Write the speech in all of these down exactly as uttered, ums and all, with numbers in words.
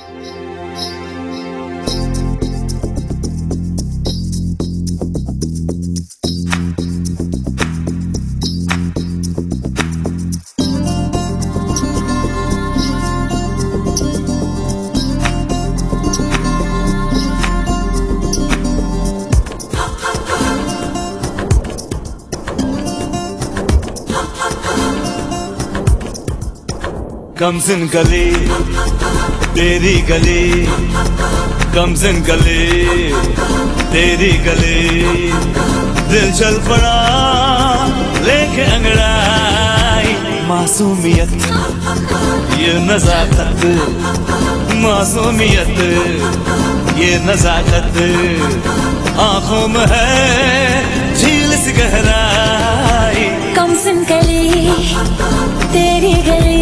कमसिन गली तेरी गली, कमसिन गली तेरी गली, दिल चल पड़ा लेके अंगड़ाई। मासूमियत ये नजाकत, मासूमियत ये नजाकत, आंखों में है झील सी गहराई। कमसिन गली तेरी गली,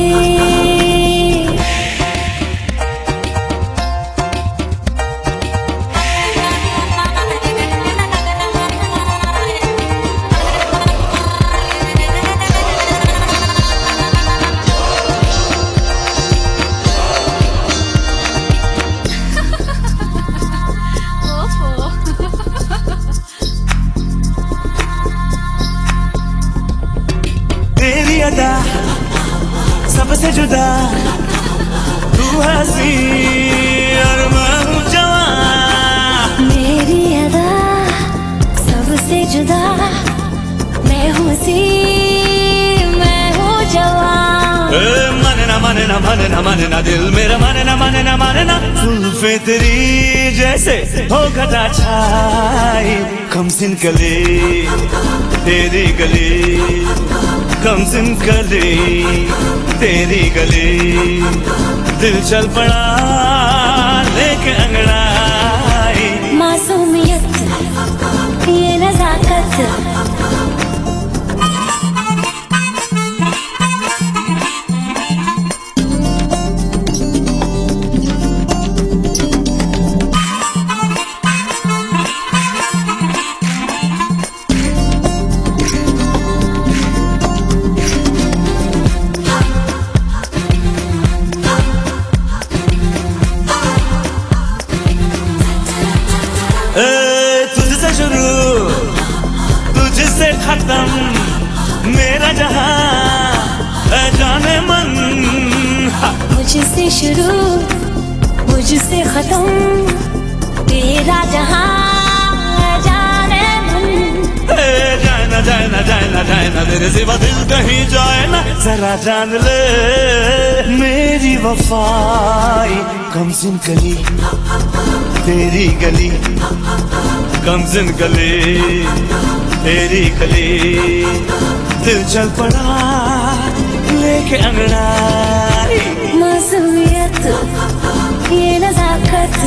तेरी अदा सबसे जुदा, तू हंसी और मैं हूँ जवां। मेरी अदा सबसे जुदा, मैं हूँ सी मैं हूँ जवां। मानना मानना मानना मानना दिल मेरा, मानना मानना मानना जुल्फे तेरी जैसे हो घटा छाई। कमसिन गली तेरी गली, कमसिन गली तेरी गली, दिल चल पड़ा लेके अंगड़ाई। मासूमियत ये नजाकत, तुझसे शुरू तुझसे खत्म मेरा जहां जाने मन। मुझसे शुरू मुझसे खत्म तेरा जहां जाने मन। जाए ना जाए ना जाए ना जाए ना तेरे सिवा दिल कहीं जाए ना, जरा जान ले मेरी वफाई। कमसिन गली तेरी गली, कमसिन गली तेरी गली, दिल चल पड़ा लेके अंगड़ाई। मासूमियत ये नजाकत,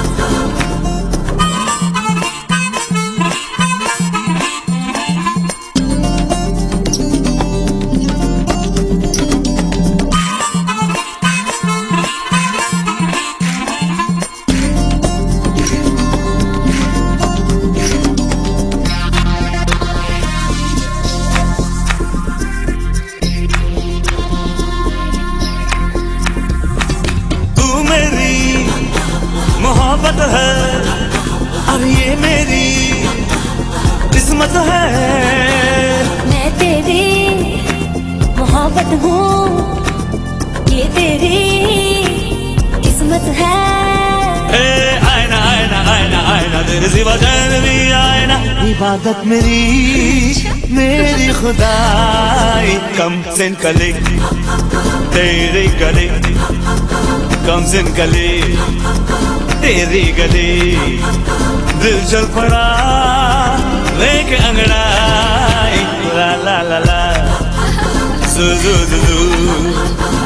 मोहब्बत है और ये मेरी किस्मत है। मैं तेरी मोहब्बत हूँ, ये तेरी किस्मत है। ए आईना आईना आईना आईना तेरे सिवा चैन भी आईना, इबादत मेरी मेरी खुदाई। कमसिन गली तेरी गली, कमसिन गली तेरी गली, दिल चल पड़ा लेके अंगड़ाई। ला ला ला ला, सु सु सु